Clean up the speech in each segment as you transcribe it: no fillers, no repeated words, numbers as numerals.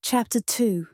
Chapter 2.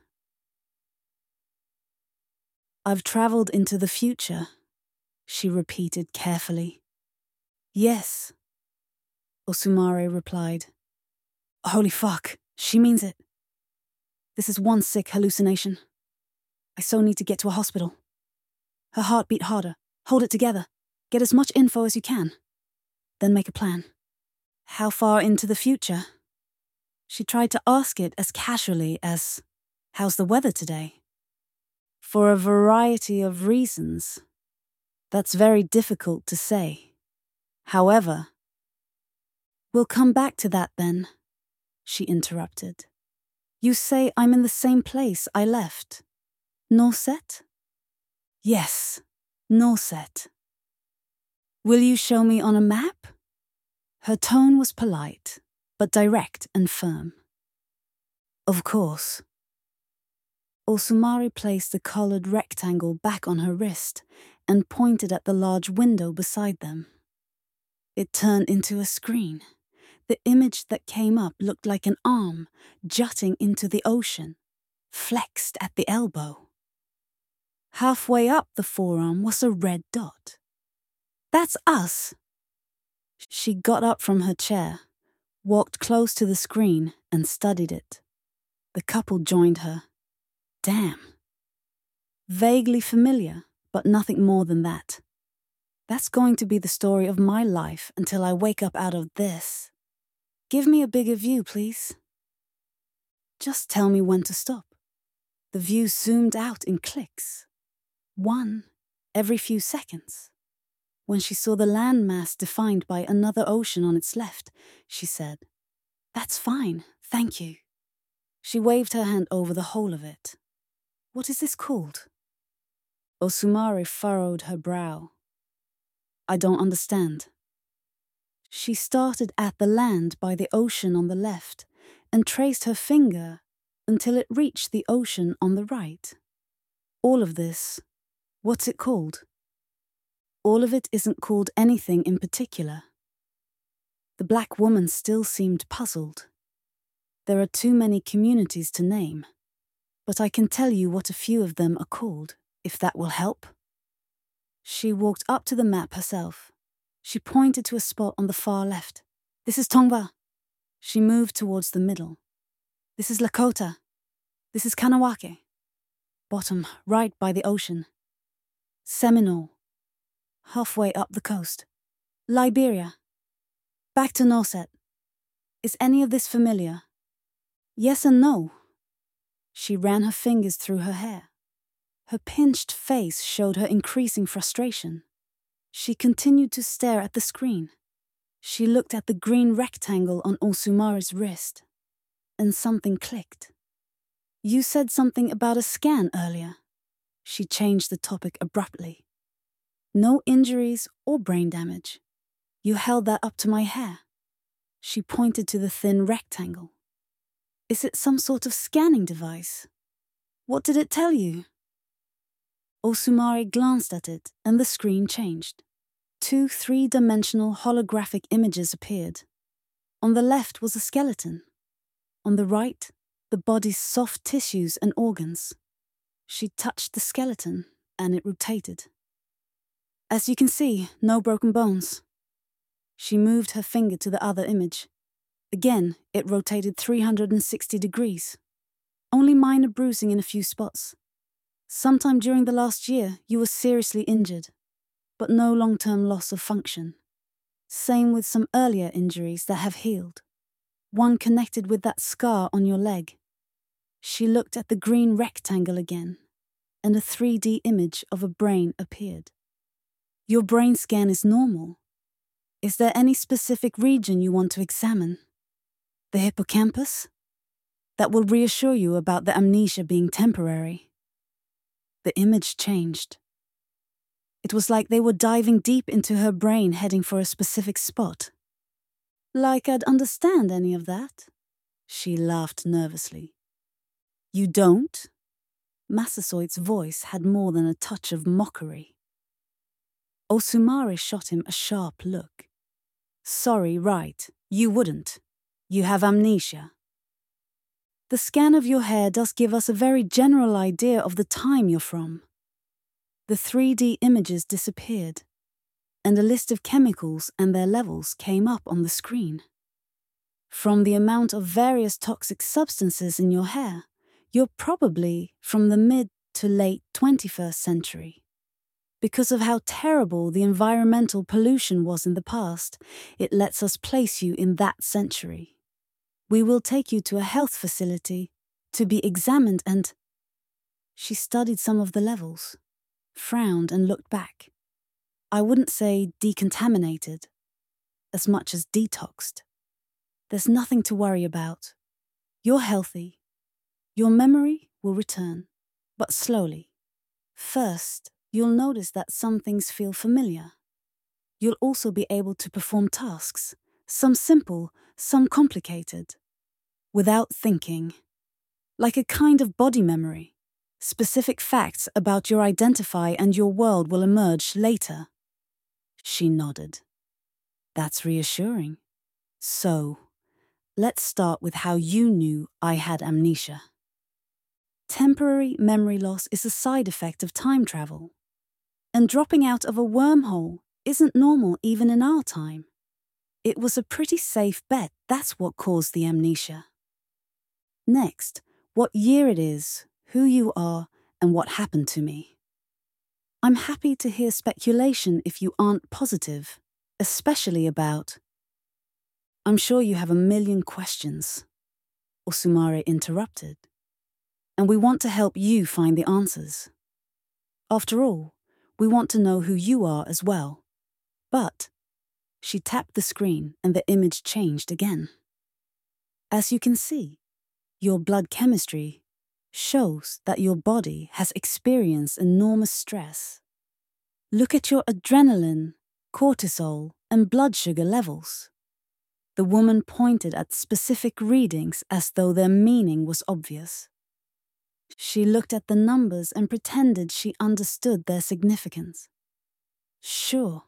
I've travelled into the future, she repeated carefully. Yes, Osumare replied. Holy fuck, she means it. This is one sick hallucination. I so need to get to a hospital. Her heart beat harder. Hold it together. Get as much info as you can. Then make a plan. How far into the future? She tried to ask it as casually as, how's the weather today? For a variety of reasons, that's very difficult to say. However, we'll come back to that then, she interrupted. You say I'm in the same place I left. Norset? Yes, Norset. Will you show me on a map? Her tone was polite, but direct and firm. Of course. Osumare placed the coloured rectangle back on her wrist and pointed at the large window beside them. It turned into a screen. The image that came up looked like an arm jutting into the ocean, flexed at the elbow. Halfway up the forearm was a red dot. That's us. She got up from her chair, walked close to the screen and studied it. The couple joined her. Damn. Vaguely familiar, but nothing more than that. That's going to be the story of my life until I wake up out of this. Give me a bigger view, please. Just tell me when to stop. The view zoomed out in clicks. One every few seconds. When she saw the landmass defined by another ocean on its left, she said, That's fine, thank you. She waved her hand over the whole of it. What is this called? Osumare furrowed her brow. I don't understand. She started at the land by the ocean on the left and traced her finger until it reached the ocean on the right. All of this, what's it called? All of it isn't called anything in particular. The black woman still seemed puzzled. There are too many communities to name, but I can tell you what a few of them are called, if that will help. She walked up to the map herself. She pointed to a spot on the far left. This is Tongva. She moved towards the middle. This is Lakota. This is Kanawake. Bottom, right by the ocean. Seminole. Halfway up the coast. Liberia. Back to Norset. Is any of this familiar? Yes and no. She ran her fingers through her hair. Her pinched face showed her increasing frustration. She continued to stare at the screen. She looked at the green rectangle on Osumare's wrist. And something clicked. You said something about a scan earlier. She changed the topic abruptly. No injuries or brain damage. You held that up to my hair. She pointed to the thin rectangle. Is it some sort of scanning device? What did it tell you? Osumare glanced at it and the screen changed. 2 3-dimensional holographic images appeared. On the left was a skeleton. On the right, the body's soft tissues and organs. She touched the skeleton and it rotated. As you can see, no broken bones. She moved her finger to the other image. Again, it rotated 360 degrees. Only minor bruising in a few spots. Sometime during the last year, you were seriously injured, but no long-term loss of function. Same with some earlier injuries that have healed. One connected with that scar on your leg. She looked at the green rectangle again, and a 3D image of a brain appeared. Your brain scan is normal. Is there any specific region you want to examine? The hippocampus? That will reassure you about the amnesia being temporary. The image changed. It was like they were diving deep into her brain, heading for a specific spot. Like I'd understand any of that? She laughed nervously. You don't? Massasoit's voice had more than a touch of mockery. Osumare shot him a sharp look. Sorry, right, you wouldn't. You have amnesia. The scan of your hair does give us a very general idea of the time you're from. The 3D images disappeared, and a list of chemicals and their levels came up on the screen. From the amount of various toxic substances in your hair, you're probably from the mid to late 21st century. Because of how terrible the environmental pollution was in the past, it lets us place you in that century. We will take you to a health facility to be examined and... She studied some of the levels, frowned and looked back. I wouldn't say decontaminated, as much as detoxed. There's nothing to worry about. You're healthy. Your memory will return, but slowly. First, you'll notice that some things feel familiar. You'll also be able to perform tasks, some simple, some complicated, without thinking. Like a kind of body memory. Specific facts about your identity and your world will emerge later. She nodded. That's reassuring. So, let's start with how you knew I had amnesia. Temporary memory loss is a side effect of time travel. And dropping out of a wormhole isn't normal even in our time. It was a pretty safe bet that's what caused the amnesia. Next, what year it is, who you are, and what happened to me. I'm happy to hear speculation if you aren't positive, especially about... I'm sure you have a million questions, Osumare interrupted, and we want to help you find the answers. After all, we want to know who you are as well. But, she tapped the screen and the image changed again. As you can see, your blood chemistry shows that your body has experienced enormous stress. Look at your adrenaline, cortisol, and blood sugar levels. The woman pointed at specific readings as though their meaning was obvious. She looked at the numbers and pretended she understood their significance. Sure.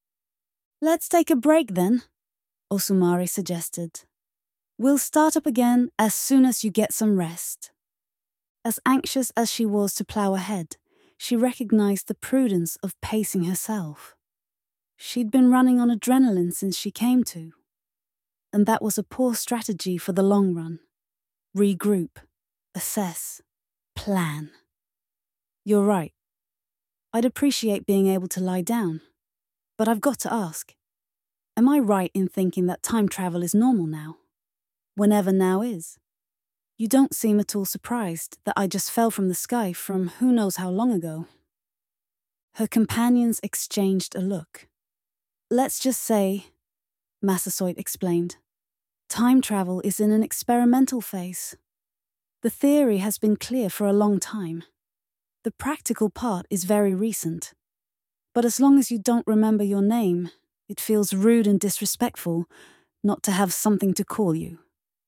Let's take a break then, Osumare suggested. We'll start up again as soon as you get some rest. As anxious as she was to plow ahead, she recognized the prudence of pacing herself. She'd been running on adrenaline since she came to. And that was a poor strategy for the long run. Regroup, assess, plan. You're right. I'd appreciate being able to lie down. But I've got to ask, am I right in thinking that time travel is normal now? Whenever now is. You don't seem at all surprised that I just fell from the sky from who knows how long ago. Her companions exchanged a look. Let's just say, Massasoit explained, time travel is in an experimental phase. The theory has been clear for a long time. The practical part is very recent. But as long as you don't remember your name, it feels rude and disrespectful not to have something to call you.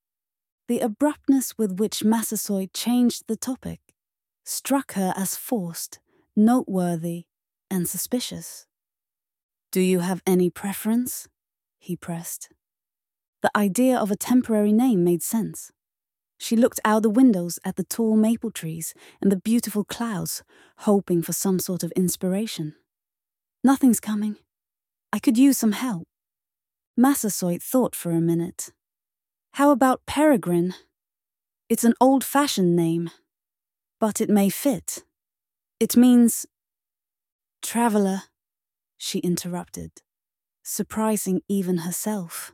The abruptness with which Massasoit changed the topic struck her as forced, noteworthy, and suspicious. Do you have any preference? He pressed. The idea of a temporary name made sense. She looked out the windows at the tall maple trees and the beautiful clouds, hoping for some sort of inspiration. Nothing's coming. I could use some help. Massasoit thought for a minute. How about Peregrine? It's an old-fashioned name, but it may fit. It means... Traveler, she interrupted, surprising even herself.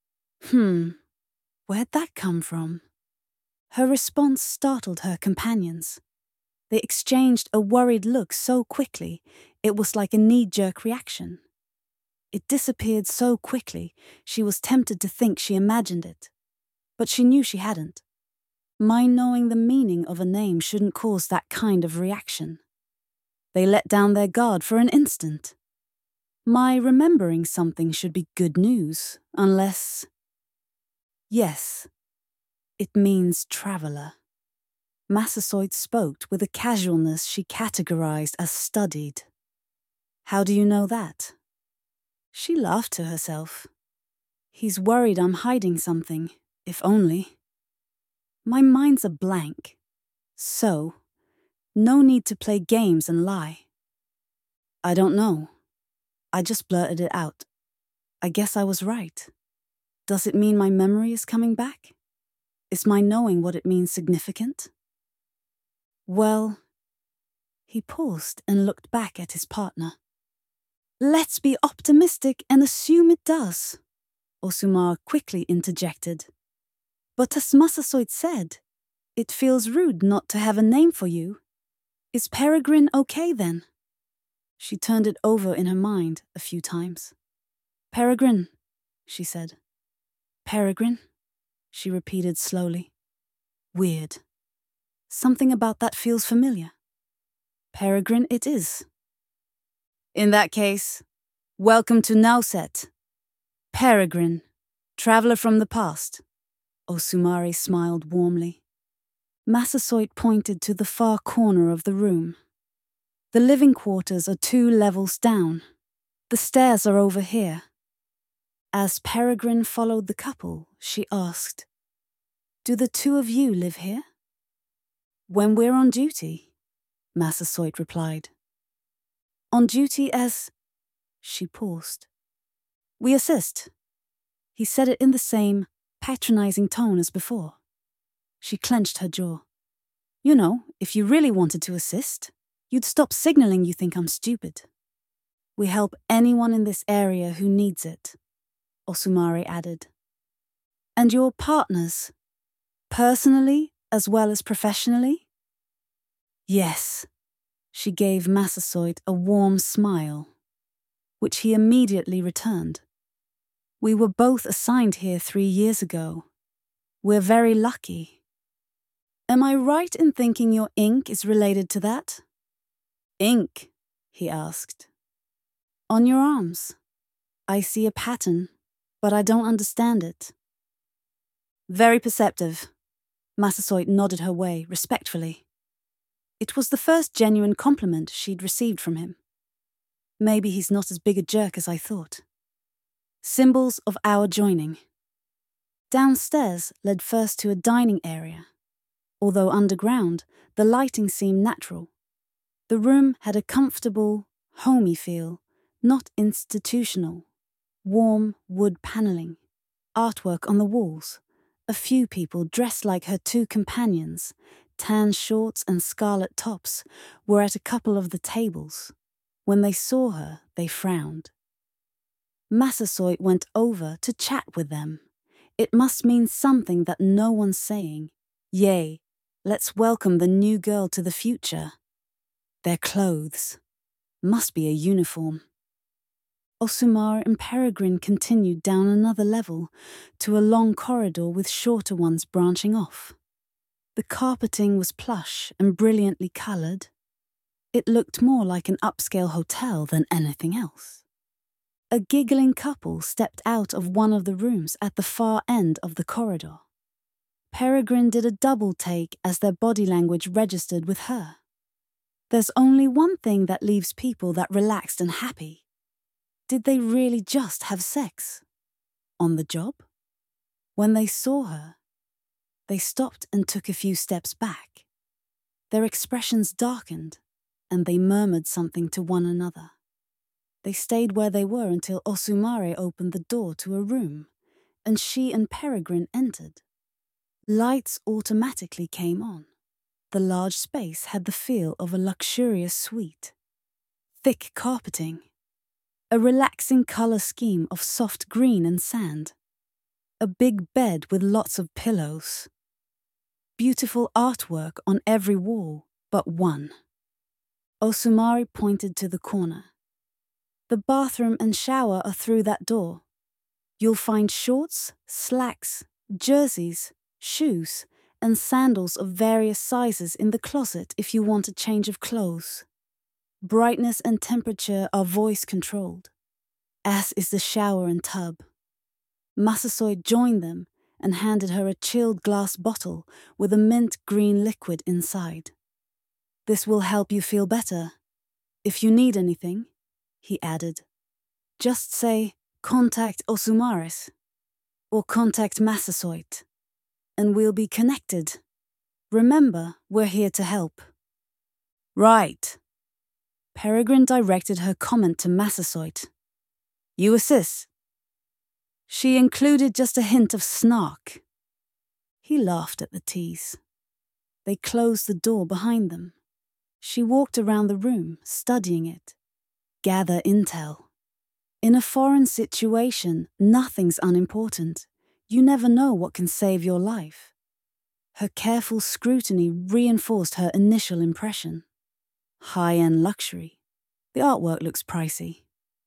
Where'd that come from? Her response startled her companions. They exchanged a worried look so quickly, it was like a knee-jerk reaction. It disappeared so quickly, she was tempted to think she imagined it. But she knew she hadn't. My knowing the meaning of a name shouldn't cause that kind of reaction. They let down their guard for an instant. My remembering something should be good news, unless... Yes, it means traveler. Massasoit spoke with a casualness she categorized as studied. How do you know that? She laughed to herself. He's worried I'm hiding something, if only. My mind's a blank. So, no need to play games and lie. I don't know. I just blurted it out. I guess I was right. Does it mean my memory is coming back? Is my knowing what it means significant? Well, he paused and looked back at his partner. Let's be optimistic and assume it does, Osumar quickly interjected. But as Massasoit said, it feels rude not to have a name for you. Is Peregrine okay then? She turned it over in her mind a few times. Peregrine, she said. Peregrine, she repeated slowly. Weird. Something about that feels familiar. Peregrine it is. In that case, welcome to Nauset. Peregrine, traveller from the past. Osumari smiled warmly. Massasoit pointed to the far corner of the room. The living quarters are 2 levels down. The stairs are over here. As Peregrine followed the couple, she asked, Do the 2 of you live here? When we're on duty, Massasoit replied. On duty as... She paused. We assist. He said it in the same patronizing tone as before. She clenched her jaw. You know, if you really wanted to assist, you'd stop signaling you think I'm stupid. We help anyone in this area who needs it, Osumari added. And your partners, personally as well as professionally? Yes, she gave Massasoit a warm smile, which he immediately returned. We were both assigned here 3 years ago. We're very lucky. Am I right in thinking your ink is related to that? Ink? He asked. On your arms. I see a pattern, but I don't understand it. Very perceptive. Massasoit nodded her way respectfully. It was the first genuine compliment she'd received from him. Maybe he's not as big a jerk as I thought. Symbols of our joining. Downstairs led first to a dining area. Although underground, the lighting seemed natural. The room had a comfortable, homey feel, not institutional. Warm wood paneling, artwork on the walls, a few people dressed like her 2 companions, tan shorts and scarlet tops, were at a couple of the tables. When they saw her, they frowned. Massasoit went over to chat with them. It must mean something that no one's saying. Yay, let's welcome the new girl to the future. Their clothes. Must be a uniform. Osumar and Peregrine continued down another level to a long corridor with shorter ones branching off. The carpeting was plush and brilliantly coloured. It looked more like an upscale hotel than anything else. A giggling couple stepped out of one of the rooms at the far end of the corridor. Peregrine did a double take as their body language registered with her. There's only one thing that leaves people that relaxed and happy. Did they really just have sex? On the job? When they saw her, they stopped and took a few steps back. Their expressions darkened, and they murmured something to one another. They stayed where they were until Osumare opened the door to a room, and she and Peregrine entered. Lights automatically came on. The large space had the feel of a luxurious suite. Thick carpeting. A relaxing colour scheme of soft green and sand. A big bed with lots of pillows. Beautiful artwork on every wall but one. Osumari pointed to the corner. The bathroom and shower are through that door. You'll find shorts, slacks, jerseys, shoes, and sandals of various sizes in the closet if you want a change of clothes. Brightness and temperature are voice-controlled, as is the shower and tub. Massasoit joined them and handed her a chilled glass bottle with a mint green liquid inside. This will help you feel better. If you need anything, he added, just say, contact Osumaris, or contact Massasoit. and we'll be connected. Remember, we're here to help." "Right." Peregrine directed her comment to Massasoit. "You assist." She included just a hint of snark. He laughed at the tease. They closed the door behind them. She walked around the room, studying it. Gather intel. In a foreign situation, nothing's unimportant. You never know what can save your life. Her careful scrutiny reinforced her initial impression. High-end luxury. The artwork looks pricey.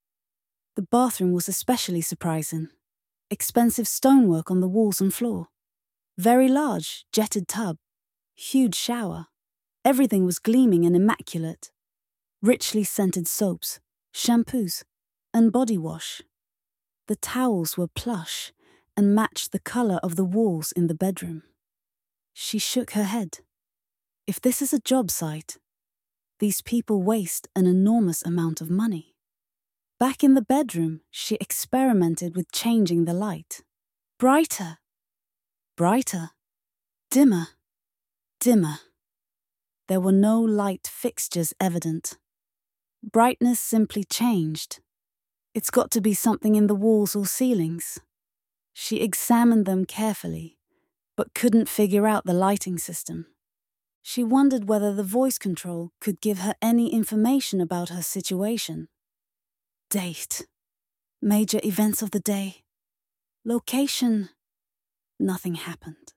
The bathroom was especially surprising. Expensive stonework on the walls and floor. Very large, jetted tub. Huge shower. Everything was gleaming and immaculate. Richly scented soaps, shampoos, and body wash. The towels were plush and matched the color of the walls in the bedroom. She shook her head. If this is a job site, these people waste an enormous amount of money. Back in the bedroom, she experimented with changing the light. Brighter. Brighter. Dimmer. Dimmer. There were no light fixtures evident. Brightness simply changed. It's got to be something in the walls or ceilings. She examined them carefully, but couldn't figure out the lighting system. She wondered whether the voice control could give her any information about her situation. Date. Major events of the day. Location. Nothing happened.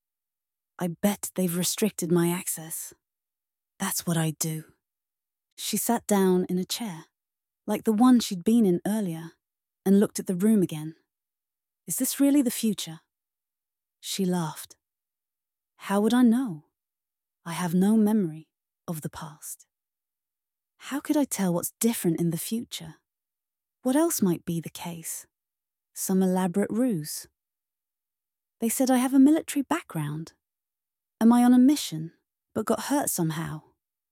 I bet they've restricted my access. That's what I'd do. She sat down in a chair, like the one she'd been in earlier, and looked at the room again. Is this really the future? She laughed. How would I know? I have no memory of the past. How could I tell what's different in the future? What else might be the case? Some elaborate ruse? They said I have a military background. Am I on a mission, but got hurt somehow?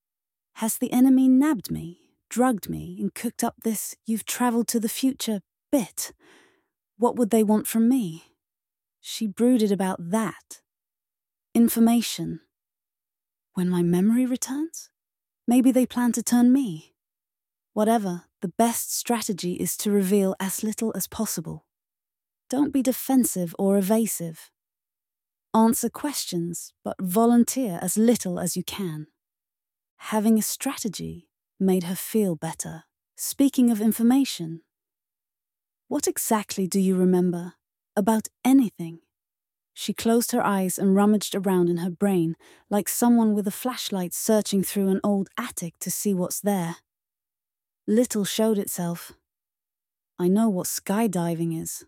Has the enemy nabbed me, drugged me, and cooked up this "you've travelled to the future" bit? What would they want from me? She brooded about that. Information. When my memory returns? Maybe they plan to turn me. Whatever, the best strategy is to reveal as little as possible. Don't be defensive or evasive. Answer questions, but volunteer as little as you can. Having a strategy made her feel better. Speaking of information, what exactly do you remember about anything? She closed her eyes and rummaged around in her brain like someone with a flashlight searching through an old attic to see what's there. Little showed itself. I know what skydiving is.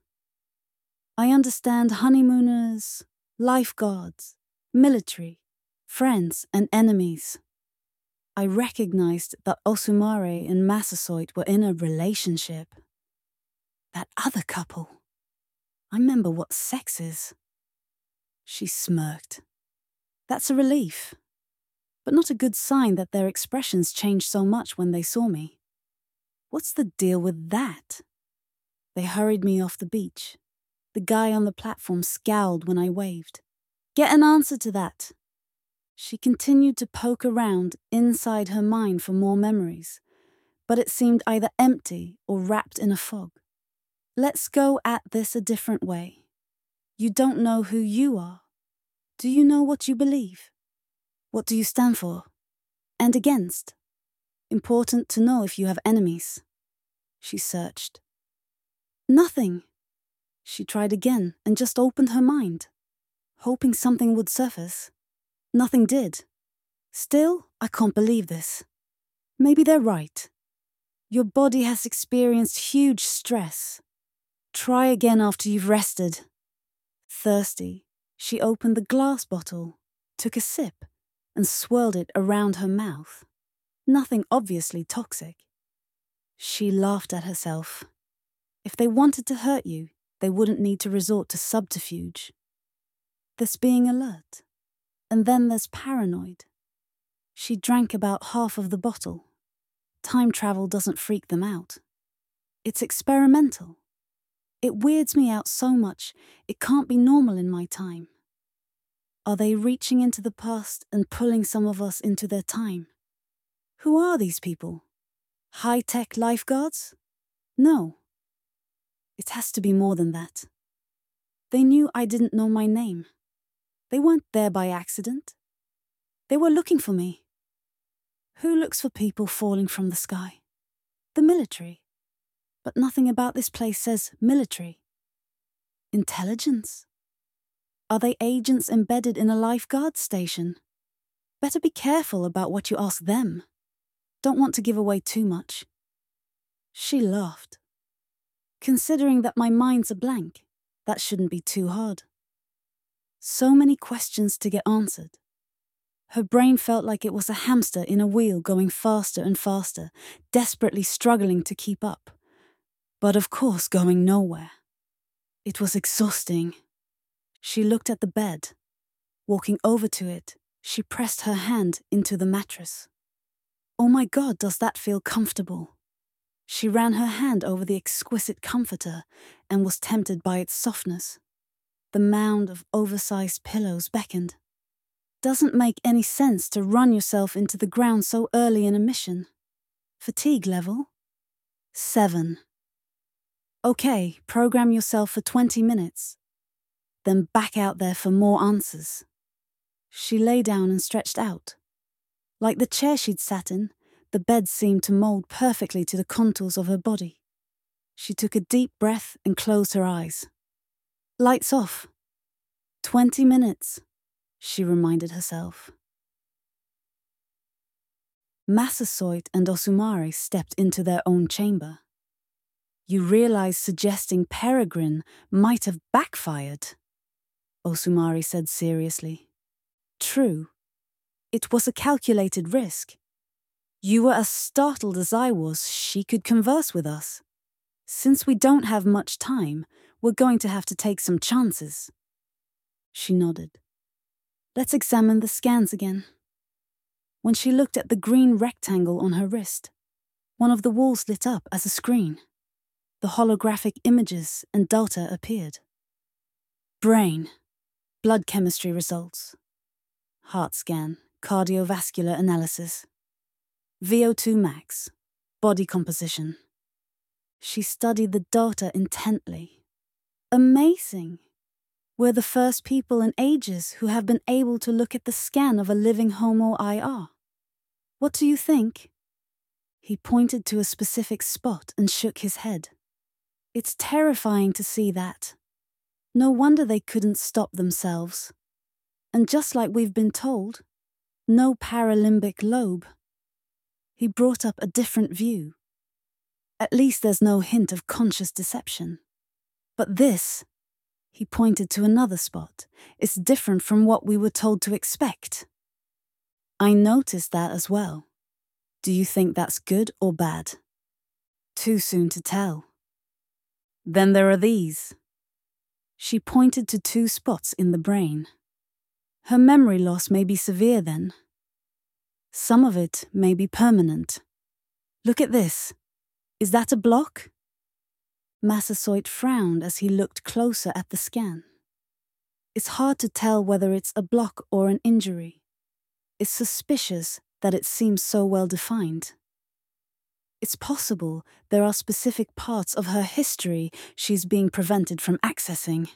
I understand honeymooners, lifeguards, military, friends and enemies. I recognized that Osumare and Massasoit were in a relationship. That other couple. I remember what sex is. She smirked. That's a relief, but not a good sign that their expressions changed so much when they saw me. What's the deal with that? They hurried me off the beach. The guy on the platform scowled when I waved. Get an answer to that. She continued to poke around inside her mind for more memories, but it seemed either empty or wrapped in a fog. Let's go at this a different way. You don't know who you are. Do you know what you believe? What do you stand for? And against? Important to know if you have enemies. She searched. Nothing. She tried again and just opened her mind, hoping something would surface. Nothing did. Still, I can't believe this. Maybe they're right. Your body has experienced huge stress. Try again after you've rested. Thirsty, she opened the glass bottle, took a sip, and swirled it around her mouth. Nothing obviously toxic. She laughed at herself. If they wanted to hurt you, they wouldn't need to resort to subterfuge. There's being alert, and then there's paranoid. She drank about half of the bottle. Time travel doesn't freak them out. It's experimental. It weirds me out so much, it can't be normal in my time. Are they reaching into the past and pulling some of us into their time? Who are these people? High-tech lifeguards? No. It has to be more than that. They knew I didn't know my name. They weren't there by accident. They were looking for me. Who looks for people falling from the sky? The military. But nothing about this place says military. Intelligence? Are they agents embedded in a lifeguard station? Better be careful about what you ask them. Don't want to give away too much. She laughed. Considering that my mind's a blank, that shouldn't be too hard. So many questions to get answered. Her brain felt like it was a hamster in a wheel going faster and faster, desperately struggling to keep up. But of course going nowhere. It was exhausting. She looked at the bed. Walking over to it, she pressed her hand into the mattress. Oh my God, does that feel comfortable? She ran her hand over the exquisite comforter and was tempted by its softness. The mound of oversized pillows beckoned. Doesn't make any sense to run yourself into the ground so early in a mission. Fatigue level? 7. Okay, program yourself for 20 minutes. Then back out there for more answers. She lay down and stretched out. Like the chair she'd sat in, the bed seemed to mold perfectly to the contours of her body. She took a deep breath and closed her eyes. Lights off. 20 minutes, she reminded herself. Massasoit and Osumare stepped into their own chamber. You realize suggesting Peregrine might have backfired, Osumare said seriously. True. It was a calculated risk. You were as startled as I was she could converse with us. Since we don't have much time, we're going to have to take some chances. She nodded. Let's examine the scans again. When she looked at the green rectangle on her wrist, one of the walls lit up as a screen. The holographic images and data appeared. Brain. Blood chemistry results. Heart scan. Cardiovascular analysis. VO2 max. Body composition. She studied the data intently. Amazing! We're the first people in ages who have been able to look at the scan of a living Homo IR. What do you think? He pointed to a specific spot and shook his head. It's terrifying to see that. No wonder they couldn't stop themselves. And just like we've been told, no paralimbic lobe. He brought up a different view. At least there's no hint of conscious deception. But this, he pointed to another spot, is different from what we were told to expect. I noticed that as well. Do you think that's good or bad? Too soon to tell. Then there are these. She pointed to 2 spots in the brain. Her memory loss may be severe then. Some of it may be permanent. Look at this. Is that a block? Massasoit frowned as he looked closer at the scan. It's hard to tell whether it's a block or an injury. It's suspicious that it seems so well defined. It's possible there are specific parts of her history she's being prevented from accessing.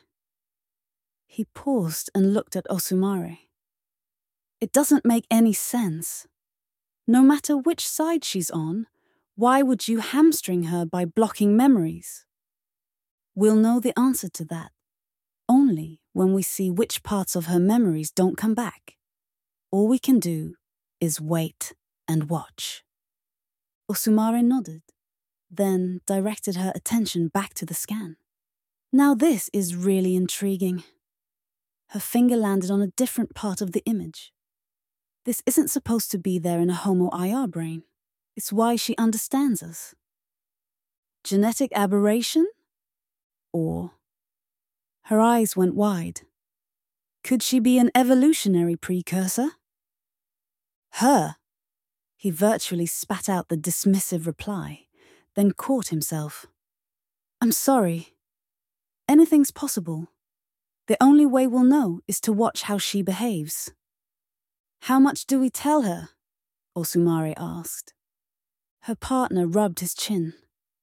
He paused and looked at Osumare. It doesn't make any sense. No matter which side she's on, why would you hamstring her by blocking memories? We'll know the answer to that only when we see which parts of her memories don't come back. All we can do is wait and watch. Osumare nodded, then directed her attention back to the scan. Now this is really intriguing. Her finger landed on a different part of the image. This isn't supposed to be there in a Homo IR brain. It's why she understands us. Genetic aberration? Or... Her eyes went wide. Could she be an evolutionary precursor? Her? He virtually spat out the dismissive reply, then caught himself. I'm sorry. Anything's possible. The only way we'll know is to watch how she behaves. How much do we tell her? Osumare asked. Her partner rubbed his chin.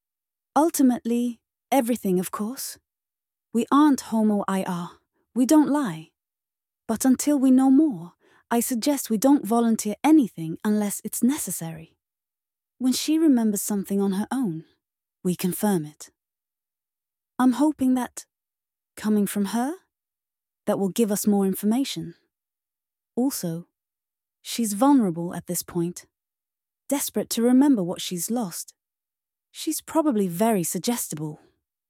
Ultimately, everything, of course. We aren't Homo IR. We don't lie. But until we know more, I suggest we don't volunteer anything unless it's necessary. When she remembers something on her own, we confirm it. I'm hoping that, coming from her, that will give us more information. Also, she's vulnerable at this point, desperate to remember what she's lost. She's probably very suggestible.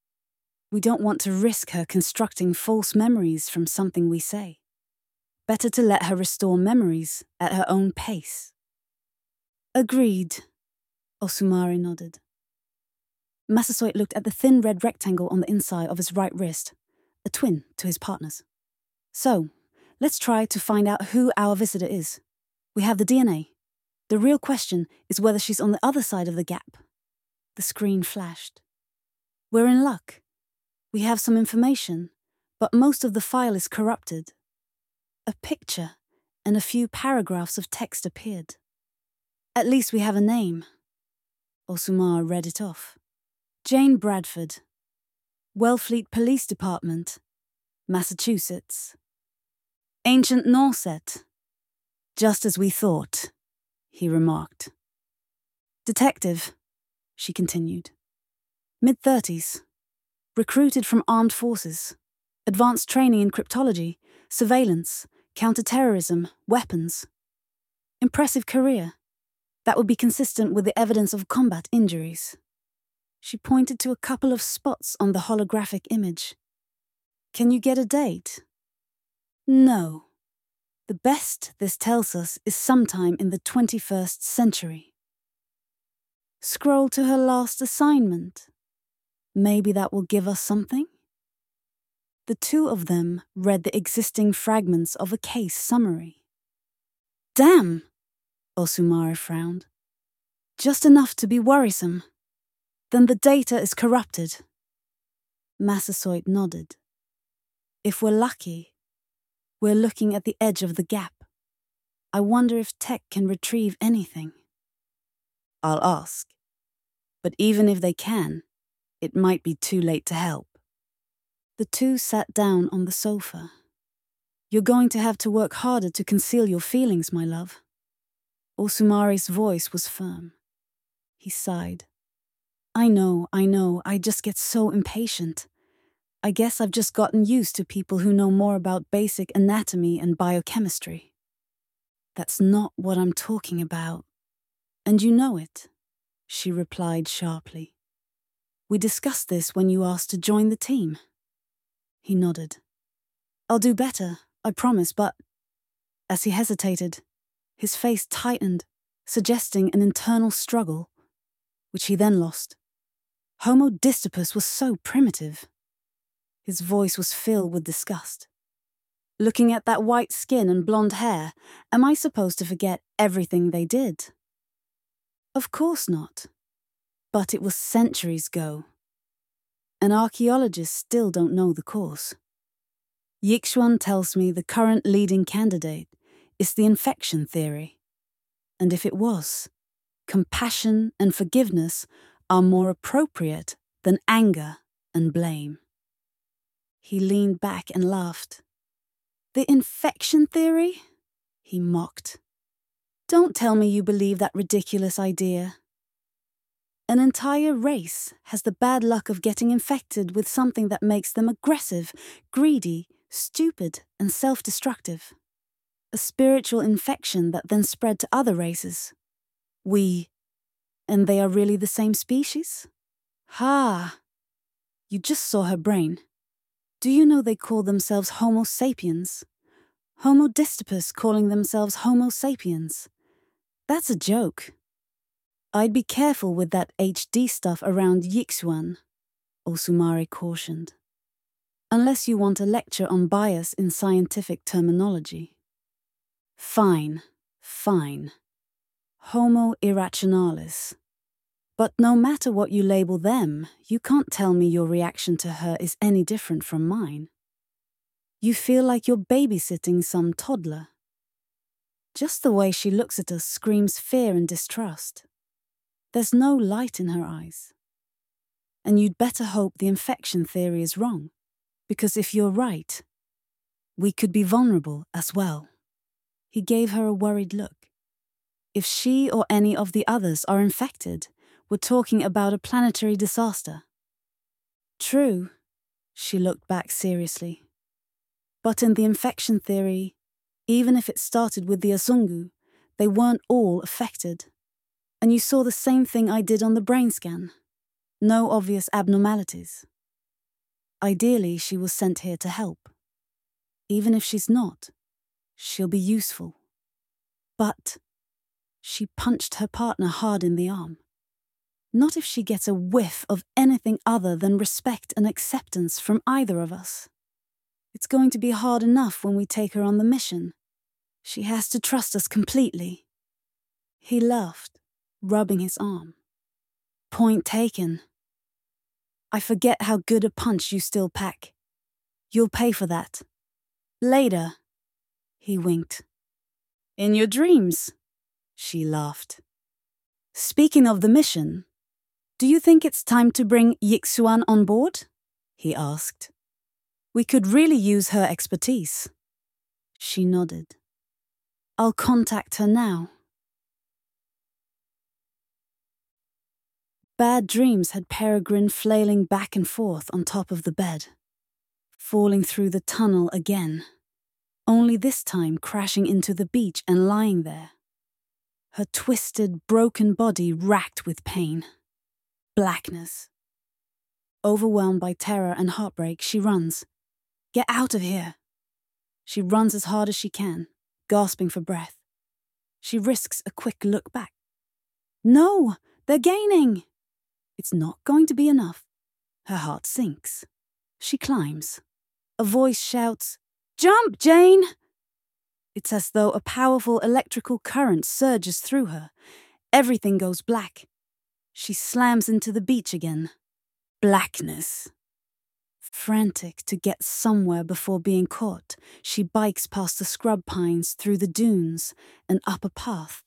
We don't want to risk her constructing false memories from something we say. Better to let her restore memories at her own pace. Agreed, Osumare nodded. Massasoit looked at the thin red rectangle on the inside of his right wrist, a twin to his partner's. So, let's try to find out who our visitor is. We have the DNA. The real question is whether she's on the other side of the gap. The screen flashed. We're in luck. We have some information, but most of the file is corrupted. A picture and a few paragraphs of text appeared. At least we have a name. Osumare read it off. Jane Bradford, Wellfleet Police Department, Massachusetts. Ancient Norset. Just as we thought, he remarked. Detective, she continued. Mid-30s. Recruited from armed forces. Advanced training in cryptology, surveillance, counter-terrorism, weapons. Impressive career. That would be consistent with the evidence of combat injuries. She pointed to a couple of spots on the holographic image. Can you get a date? No. The best this tells us is sometime in the 21st century. Scroll to her last assignment. Maybe that will give us something? The two of them read the existing fragments of a case summary. Damn! Osumare frowned. Just enough to be worrisome. Then the data is corrupted. Massasoit nodded. If we're lucky, we're looking at the edge of the gap. I wonder if tech can retrieve anything. I'll ask. But even if they can, it might be too late to help. The two sat down on the sofa. You're going to have to work harder to conceal your feelings, my love. Osumare's voice was firm. He sighed. I know, I just get so impatient. I guess I've just gotten used to people who know more about basic anatomy and biochemistry. That's not what I'm talking about. And you know it, she replied sharply. We discussed this when you asked to join the team. He nodded. I'll do better, I promise, but... As he hesitated, his face tightened, suggesting an internal struggle, which he then lost. Homo dystopus was so primitive. His voice was filled with disgust. Looking at that white skin and blonde hair, am I supposed to forget everything they did? Of course not. But it was centuries ago. And archaeologists still don't know the cause. Yixuan tells me the current leading candidate is the infection theory. And if it was, compassion and forgiveness are more appropriate than anger and blame. He leaned back and laughed. The infection theory? He mocked. Don't tell me you believe that ridiculous idea. An entire race has the bad luck of getting infected with something that makes them aggressive, greedy, stupid, and self-destructive. A spiritual infection that then spread to other races. And they are really the same species? Ha! You just saw her brain. Do you know they call themselves Homo sapiens? Homo dystopus calling themselves Homo sapiens. That's a joke. I'd be careful with that HD stuff around Yixuan, Osumare cautioned. Unless you want a lecture on bias in scientific terminology. Fine. Homo irrationalis. But no matter what you label them, you can't tell me your reaction to her is any different from mine. You feel like you're babysitting some toddler. Just the way she looks at us screams fear and distrust. There's no light in her eyes. And you'd better hope the infection theory is wrong, because if you're right, we could be vulnerable as well. He gave her a worried look. If she or any of the others are infected, we're talking about a planetary disaster. True, she looked back seriously. But in the infection theory, even if it started with the Azungu, they weren't all affected. And you saw the same thing I did on the brain scan. No obvious abnormalities. Ideally, she was sent here to help. Even if she's not, she'll be useful. But she punched her partner hard in the arm. Not if she gets a whiff of anything other than respect and acceptance from either of us. It's going to be hard enough when we take her on the mission. She has to trust us completely. He laughed, rubbing his arm. Point taken. I forget how good a punch you still pack. You'll pay for that. Later. He winked. In your dreams, she laughed. Speaking of the mission, do you think it's time to bring Yixuan on board? He asked. We could really use her expertise. She nodded. I'll contact her now. Bad dreams had Peregrine flailing back and forth on top of the bed, falling through the tunnel again, only this time crashing into the beach and lying there. Her twisted, broken body racked with pain. Blackness. Overwhelmed by terror and heartbreak, she runs. Get out of here! She runs as hard as she can, gasping for breath. She risks a quick look back. No! They're gaining! It's not going to be enough. Her heart sinks. She climbs. A voice shouts, Jump, Jane! It's as though a powerful electrical current surges through her. Everything goes black. She slams into the beach again. Blackness. Frantic to get somewhere before being caught, she bikes past the scrub pines, through the dunes, and up a path.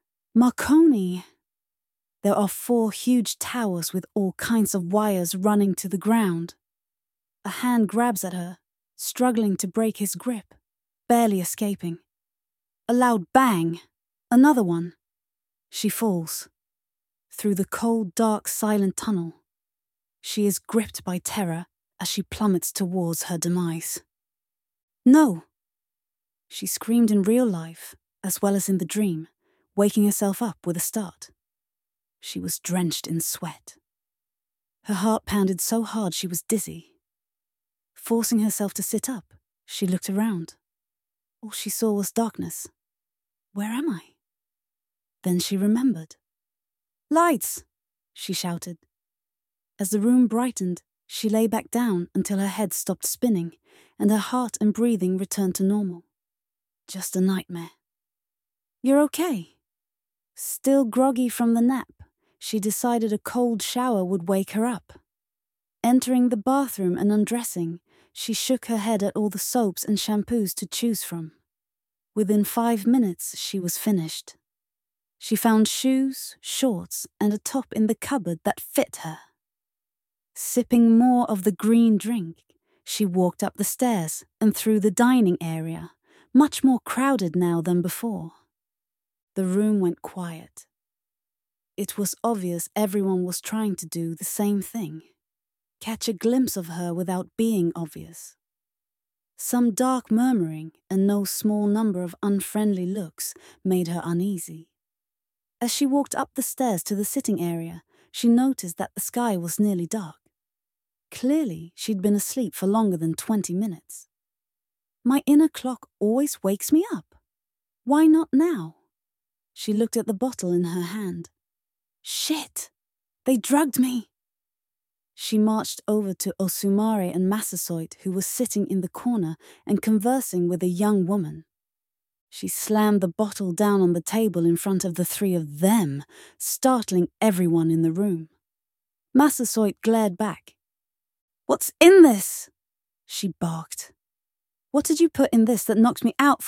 Marconi! There are 4 huge towers with all kinds of wires running to the ground. A hand grabs at her, struggling to break his grip, barely escaping. A loud bang. Another one. She falls. Through the cold, dark, silent tunnel. She is gripped by terror as she plummets towards her demise. No! She screamed in real life, as well as in the dream, waking herself up with a start. She was drenched in sweat. Her heart pounded so hard she was dizzy. Forcing herself to sit up, she looked around. All she saw was darkness. Where am I? Then she remembered. Lights! She shouted. As the room brightened, she lay back down until her head stopped spinning and her heart and breathing returned to normal. Just a nightmare. You're okay. Still groggy from the nap, she decided a cold shower would wake her up. Entering the bathroom and undressing, she shook her head at all the soaps and shampoos to choose from. Within 5 minutes, she was finished. She found shoes, shorts, and a top in the cupboard that fit her. Sipping more of the green drink, she walked up the stairs and through the dining area, much more crowded now than before. The room went quiet. It was obvious everyone was trying to do the same thing. Catch a glimpse of her without being obvious. Some dark murmuring and no small number of unfriendly looks made her uneasy. As she walked up the stairs to the sitting area, she noticed that the sky was nearly dark. Clearly, she'd been asleep for longer than 20 minutes. My inner clock always wakes me up. Why not now? She looked at the bottle in her hand. Shit! They drugged me! She marched over to Osumare and Massasoit, who was sitting in the corner and conversing with a young woman. She slammed the bottle down on the table in front of the 3 of them, startling everyone in the room. Massasoit glared back. What's in this? She barked. What did you put in this that knocked me out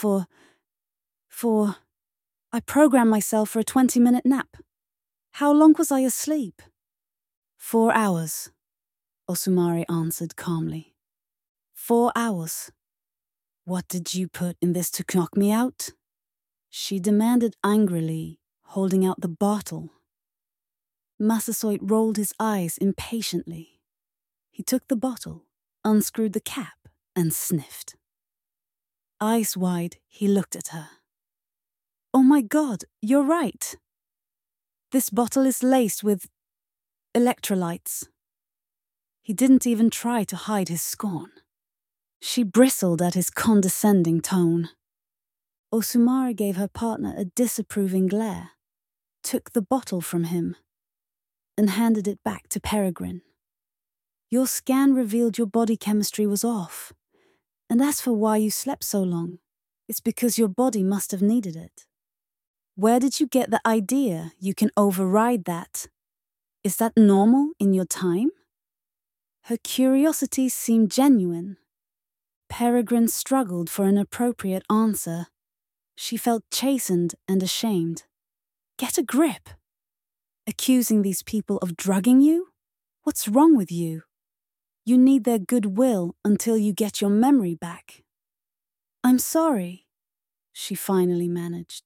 I programmed myself for a 20-minute nap. How long was I asleep? 4 hours, Osumare answered calmly. 4 hours. What did you put in this to knock me out? She demanded angrily, holding out the bottle. Massasoit rolled his eyes impatiently. He took the bottle, unscrewed the cap, and sniffed. Eyes wide, he looked at her. Oh my God, you're right. This bottle is laced with electrolytes. He didn't even try to hide his scorn. She bristled at his condescending tone. Osumare gave her partner a disapproving glare, took the bottle from him, and handed it back to Peregrine. Your scan revealed your body chemistry was off, and as for why you slept so long, it's because your body must have needed it. Where did you get the idea you can override that? Is that normal in your time? Her curiosity seemed genuine. Peregrine struggled for an appropriate answer. She felt chastened and ashamed. Get a grip. Accusing these people of drugging you? What's wrong with you? You need their goodwill until you get your memory back. I'm sorry, she finally managed.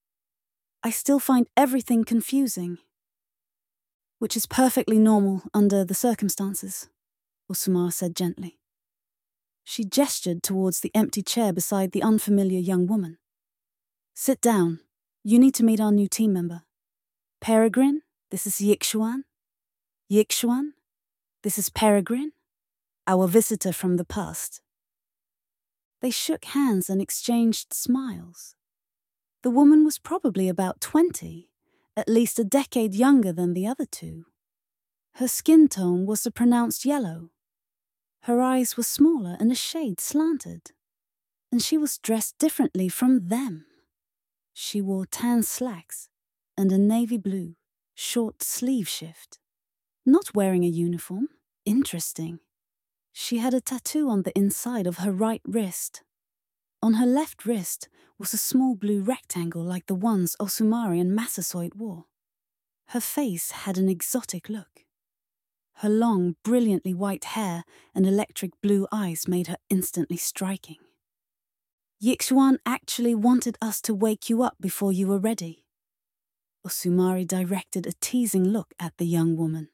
I still find everything confusing. Which is perfectly normal under the circumstances, Osumare said gently. She gestured towards the empty chair beside the unfamiliar young woman. Sit down. You need to meet our new team member. Peregrine, this is Yixuan. Yixuan, this is Peregrine, our visitor from the past. They shook hands and exchanged smiles. The woman was probably about 20, at least a decade younger than the other two. Her skin tone was a pronounced yellow. Her eyes were smaller and a shade slanted. And she was dressed differently from them. She wore tan slacks and a navy blue, short sleeve shift. Not wearing a uniform. Interesting. She had a tattoo on the inside of her right wrist. On her left wrist was a small blue rectangle like the ones Osumare and Massasoit wore. Her face had an exotic look. Her long, brilliantly white hair and electric blue eyes made her instantly striking. Yixuan actually wanted us to wake you up before you were ready. Osumare directed a teasing look at the young woman.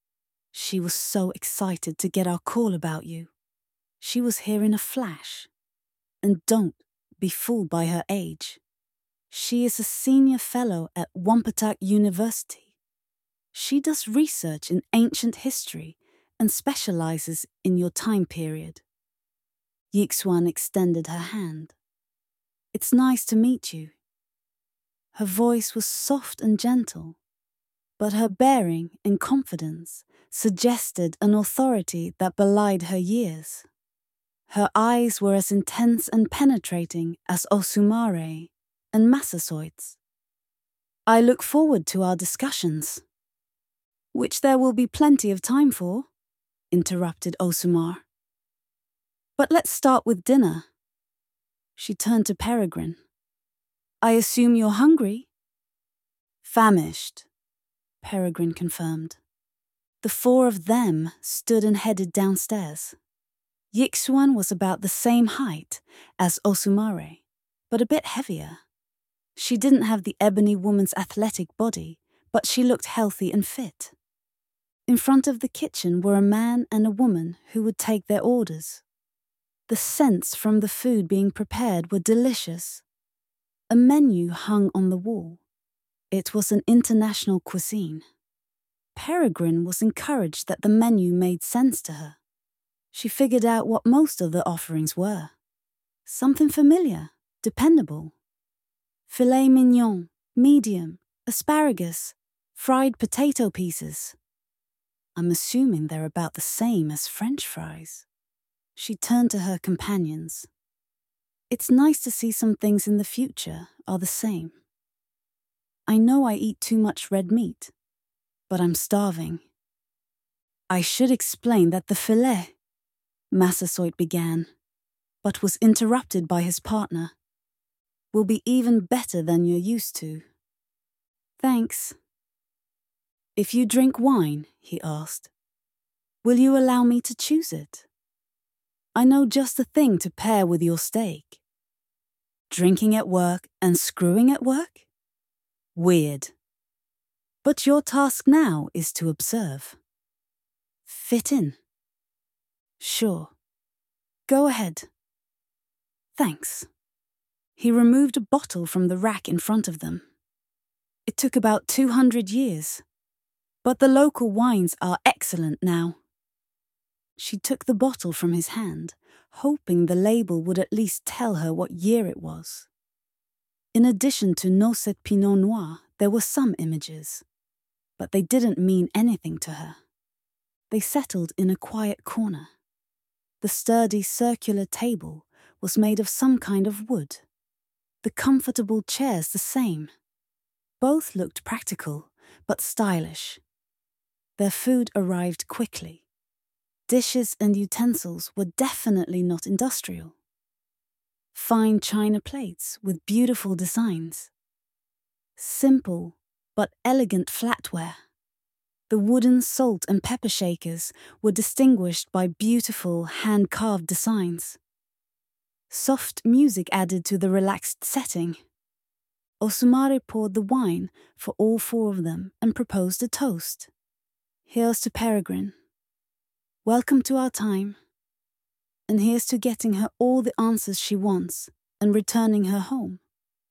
She was so excited to get our call about you. She was here in a flash. And don't be fooled by her age. She is a senior fellow at Wampatuck University. She does research in ancient history and specializes in your time period. Yixuan extended her hand. It's nice to meet you. Her voice was soft and gentle, but her bearing and confidence suggested an authority that belied her years. Her eyes were as intense and penetrating as Osumare and Massasoit's. I look forward to our discussions. Which there will be plenty of time for, interrupted Osumare. But let's start with dinner. She turned to Peregrine. I assume you're hungry? Famished, Peregrine confirmed. The four of them stood and headed downstairs. Yixuan was about the same height as Osumare, but a bit heavier. She didn't have the ebony woman's athletic body, but she looked healthy and fit. In front of the kitchen were a man and a woman who would take their orders. The scents from the food being prepared were delicious. A menu hung on the wall. It was an international cuisine. Peregrine was encouraged that the menu made sense to her. She figured out what most of the offerings were. Something familiar, dependable. Filet mignon, medium, asparagus, fried potato pieces. I'm assuming they're about the same as French fries. She turned to her companions. It's nice to see some things in the future are the same. I know I eat too much red meat, but I'm starving. I should explain that the filet, Massasoit began. but was interrupted by his partner. Will be even better than you're used to. Thanks. If you drink wine, he asked, will you allow me to choose it? I know just the thing to pair with your steak. Drinking at work and screwing at work? Weird. But your task now is to observe. Fit in. Sure. Go ahead. Thanks. He removed a bottle from the rack in front of them. It took about 200 years, but the local wines are excellent now. She took the bottle from his hand, hoping the label would at least tell her what year it was. In addition to Nocet Pinot Noir, there were some images, but they didn't mean anything to her. They settled in a quiet corner. The sturdy circular table was made of some kind of wood. The comfortable chairs the same. Both looked practical, but stylish. Their food arrived quickly. Dishes and utensils were definitely not industrial. Fine china plates with beautiful designs. Simple but elegant flatware. The wooden salt and pepper shakers were distinguished by beautiful hand-carved designs. Soft music added to the relaxed setting. Osumare poured the wine for all four of them and proposed a toast. Here's to Peregrine. Welcome to our time. And here's to getting her all the answers she wants and returning her home.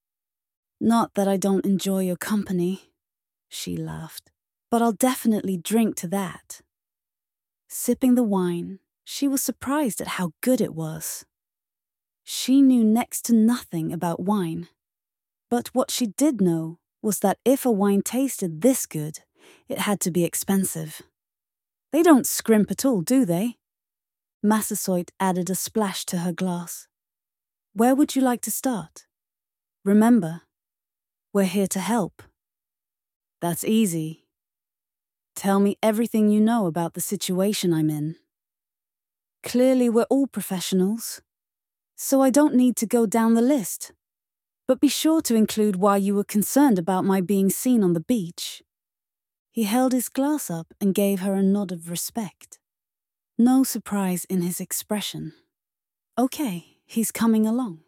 Not that I don't enjoy your company, she laughed, but I'll definitely drink to that. Sipping the wine, she was surprised at how good it was. She knew next to nothing about wine, but what she did know was that if a wine tasted this good, it had to be expensive. They don't scrimp at all, do they? Massasoit added a splash to her glass. Where would you like to start? Remember, we're here to help. That's easy. Tell me everything you know about the situation I'm in. Clearly we're all professionals, so I don't need to go down the list. But be sure to include why you were concerned about my being seen on the beach. He held his glass up and gave her a nod of respect. No surprise in his expression. Okay, he's coming along.